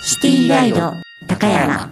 シティガイド高山。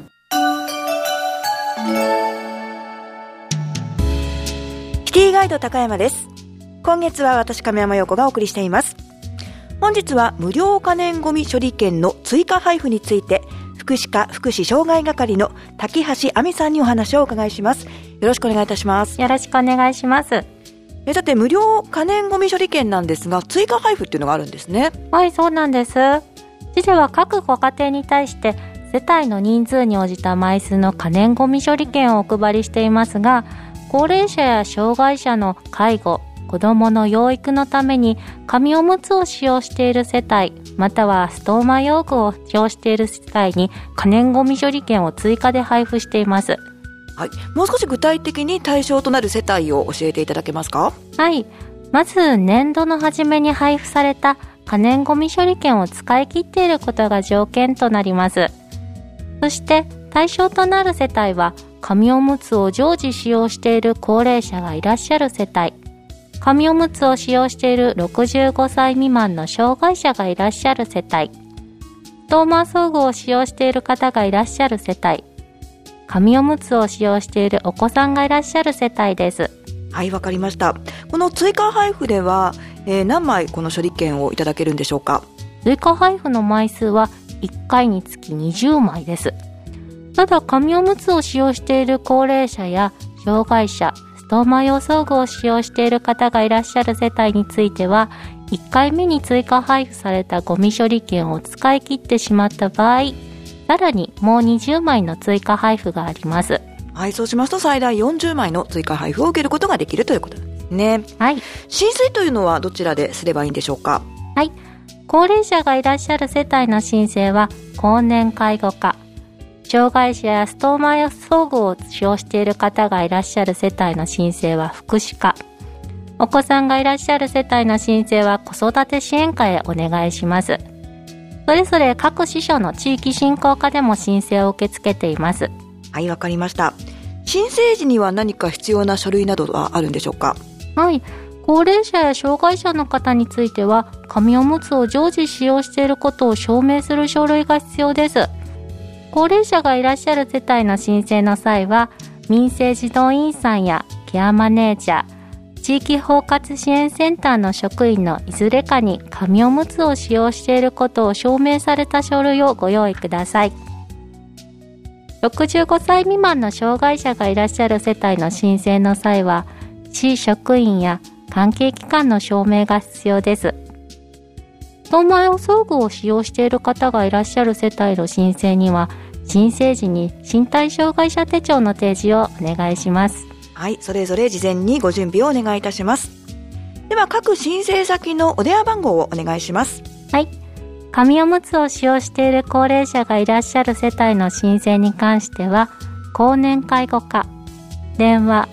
シティガイド高山です。今月は私亀山陽子がお送りしています。本日は無料可燃ごみ処理券の追加配布について、福祉課福祉障害係の滝橋亜美さんにお話をお伺いします。よろしくお願いいたします。 よろしくお願いします。 さて、無料可燃ごみ処理券なんですが、追加配布っていうのがあるんですね。 はい、そうなんです。市では各ご家庭に対して世帯の人数に応じた枚数の可燃ごみ処理券をお配りしていますが、高齢者や障害者の介護、子どもの養育のために紙おむつを使用している世帯、またはストーマ用具を使用している世帯に可燃ごみ処理券を追加で配布しています。 はい、もう少し具体的に対象となる世帯を教えていただけますか？ はい、まず年度の初めに配布された可燃ごみ処理券を使い切っていることが条件となります。そして対象となる世帯は、紙おむつを常時使用している高齢者がいらっしゃる世帯、紙おむつを使用している65歳未満の障害者がいらっしゃる世帯、ストーマ装具を使用している方がいらっしゃる世帯、紙おむつを使用しているお子さんがいらっしゃる世帯です。 はい、わかりました。この追加配布では、何枚この処理券をいただけるんでしょうか？ 追加配布の枚数は1回につき20枚です。ただ、紙おむつを使用している高齢者や障害者、ストーマ用装具を使用している方がいらっしゃる世帯については、1回目に追加配布されたゴミ処理券を使い切ってしまった場合、さらにもう20枚の追加配布があります。 はい、そうしますと最大40枚の追加配布を受けることができるということなんですね。 はい。 申請というのはどちらですればいいんでしょうか？ はい。高齢者がいらっしゃる世帯の申請は高年介護課、障害者やストーマ用装具を使用している方がいらっしゃる世帯の申請は福祉課、お子さんがいらっしゃる世帯の申請は子育て支援課へお願いします。それぞれ各支所の地域振興課でも申請を受け付けています。 はい、わかりました。申請時には何か必要な書類などはあるんでしょうか？ はい。高齢者や障害者の方については、紙おむつを常時使用していることを証明する書類が必要です。高齢者がいらっしゃる世帯の申請の際は、民生児童員さんやケアマネージャー、地域包括支援センターの職員のいずれかに紙おむつを使用していることを証明された書類をご用意ください。65歳未満の障害者がいらっしゃる世帯の申請の際は、市職員や関係機関の証明が必要です。ストーマ用装具を使用している方がいらっしゃる世帯の申請には、申請時に身体障害者手帳の提示をお願いします。 はい、それぞれ事前にご準備をお願いいたします。では、各申請先のお電話番号をお願いします。 はい。紙おむつを使用している高齢者がいらっしゃる世帯の申請に関しては、高年介護課、電話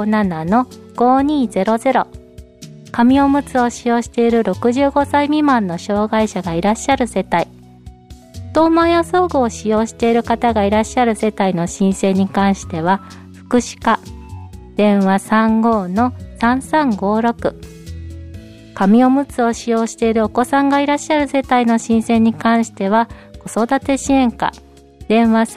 57-5200、紙おむつを使用している65歳未満の障害者がいらっしゃる世帯、ストーマ用装具を使用している方がいらっしゃる世帯の申請に関しては、福祉課、電話 35-3356、紙おむつを使用しているお子さんがいらっしゃる世帯の申請に関しては、子育て支援課、電話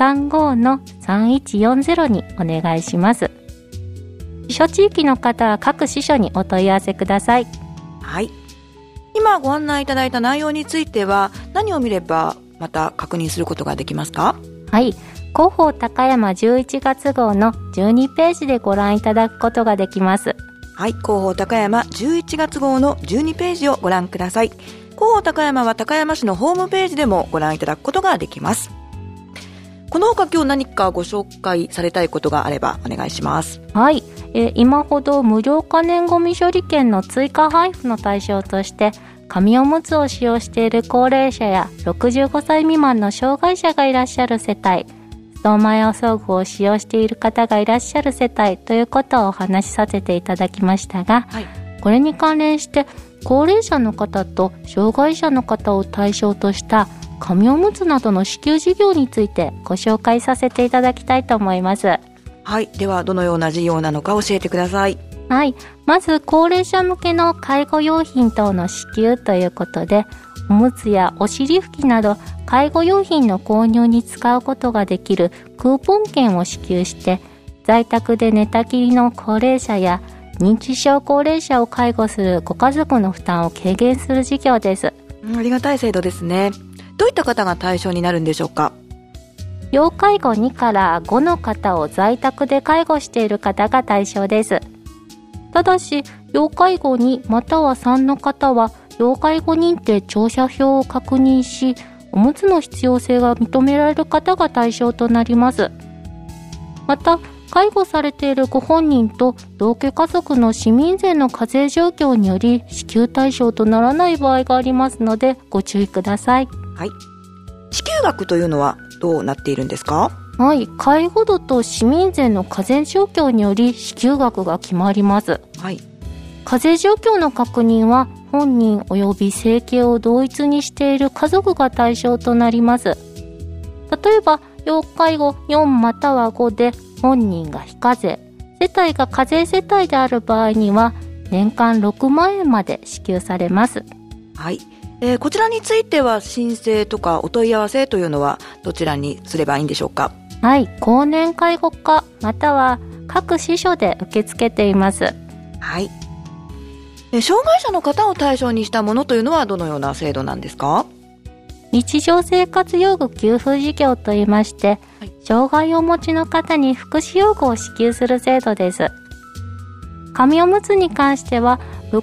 35-3140 にお願いします。支所地域の方は各支所にお問い合わせください。 はい。今ご案内いただいた内容については、何を見ればまた確認することができますか？ はい。広報高山11月号の12ページでご覧いただくことができます。 はい、広報高山11月号の12ページをご覧ください。広報高山は高山市のホームページでもご覧いただくことができます。この他今日何かご紹介されたいことがあればお願いします。 はい、今ほど無料可燃ごみ処理券の追加配布の対象として、紙おむつを使用している高齢者や65歳未満の障害者がいらっしゃる世帯、ストーマ用装具を使用している方がいらっしゃる世帯ということをお話しさせていただきましたが、はい、これに関連して高齢者の方と障害者の方を対象とした紙おむつなどの支給事業についてご紹介させていただきたいと思います。 はい、ではどのような事業なのか教えてください。 はい、まず高齢者向けの介護用品等の支給ということで、 おむつやお尻拭きなど介護用品の購入に使うことができるクーポン券を支給して、在宅で寝たきりの高齢者や認知症高齢者を介護するご家族の負担を軽減する事業です。 ありがたい制度ですね。どういった方が対象になるんでしょうか？ 要介護2から5の方を在宅で介護している方が対象です。ただし、要介護2または3の方は要介護認定乗車票を確認し、おむつの必要性が認められる方が対象となります。また、介護されているご本人と同居家族の市民税の課税状況により支給対象とならない場合がありますのでご注意ください。 はい。支給額というのはどうなっているんですか？ はい、介護度と市民税の課税状況により支給額が決まります。 はい。 課税状況の確認は本人及び生計を同一にしている家族が対象となります。例えば、要介護4または5で本人が非課税、世帯が課税世帯である場合には年間6万円まで支給されます。 はい。こちらについては申請とかお問い合わせというのはどちらにすればいいんでしょうか？ はい、公認介護課または各支所で受け付けています。 はい。障害者の方を対象にしたものというのはどのような制度なんですか？ 日常生活用具給付事業といいまして、はい、障害をお持ちの方に福祉用具を支給する制度です。紙おむつに関しては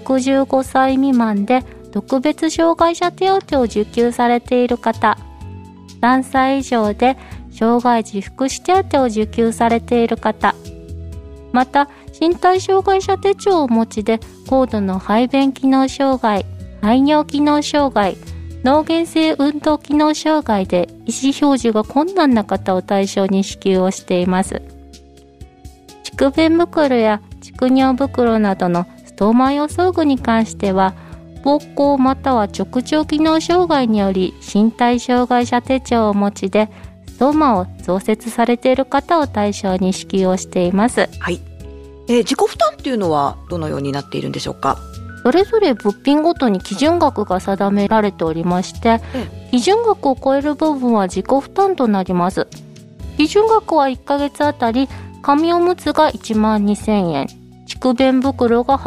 65歳未満で特別障害者手当を受給されている方、3歳以上で障害児福祉手当を受給されている方、また身体障害者手帳をお持ちで高度の排便機能障害、排尿機能障害、脳原性運動機能障害で意思表示が困難な方を対象に支給をしています。蓄便袋や蓄尿袋などのストーマ用装具に関しては、膀胱または直腸機能障害により身体障害者手帳をお持ちでストーマを増設されている方を対象に支給をしています。 はい。自己負担っていうのはどのようになっているんでしょうか？ それぞれ物品ごとに基準額が定められておりまして、基準額を超える部分は自己負担となります。基準額は1ヶ月あたり紙おむつが1万2000円、蓄便袋が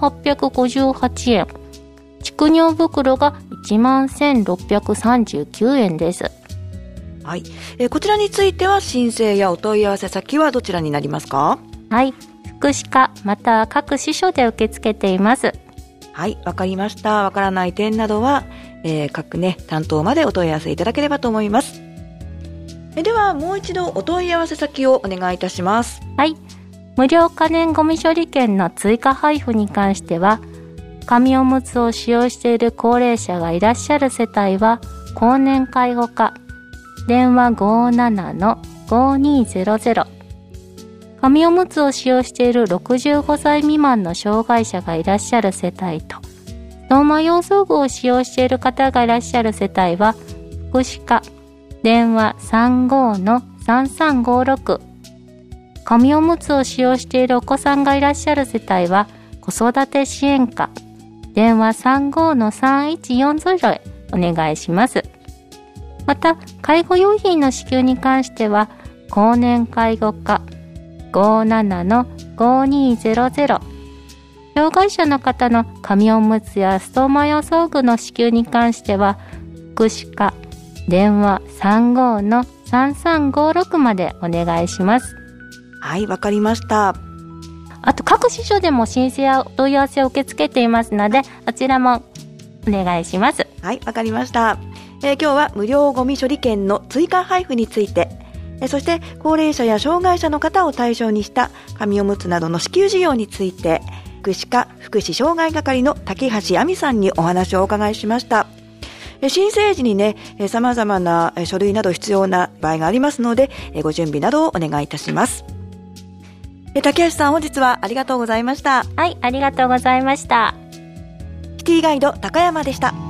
8858円、蓄尿袋が1万1639円です。 はい。こちらについては申請やお問い合わせ先はどちらになりますか？ はい。福祉課または各支所で受け付けています。 はい、わかりました。わからない点などは、各ね、担当までお問い合わせいただければと思います。では、もう一度お問い合わせ先をお願いいたします。 はい。無料可燃ごみ処理券の追加配布に関しては、紙おむつを使用している高齢者がいらっしゃる世帯は、公認介護課、電話 57-5200、紙おむつを使用している65歳未満の障害者がいらっしゃる世帯と、ストーマ用装具を使用している方がいらっしゃる世帯は、福祉課、電話 35-3356、紙おむつを使用しているお子さんがいらっしゃる世帯は、子育て支援課、電話 35-3140 へお願いします。また、介護用品の支給に関しては、公認介護課、57-5200、障害者の方の紙おむつやストーマ用装具の支給に関しては、福祉課、電話 35-3356 までお願いします。 はい、わかりました。 あと、各支所でも申請やお問い合わせを受け付けていますので、あちらもお願いします。 はい、わかりました。今日は無料ゴミ処理券の追加配布について、そして高齢者や障害者の方を対象にした紙おむつなどの支給事業について、福祉課福祉障害係の竹橋亜美さんにお話をお伺いしました。申請時にね、様々な書類など必要な場合がありますので、ご準備などをお願いいたします。竹橋さん、本日はありがとうございました。 はい、ありがとうございました。 キティガイド高山でした。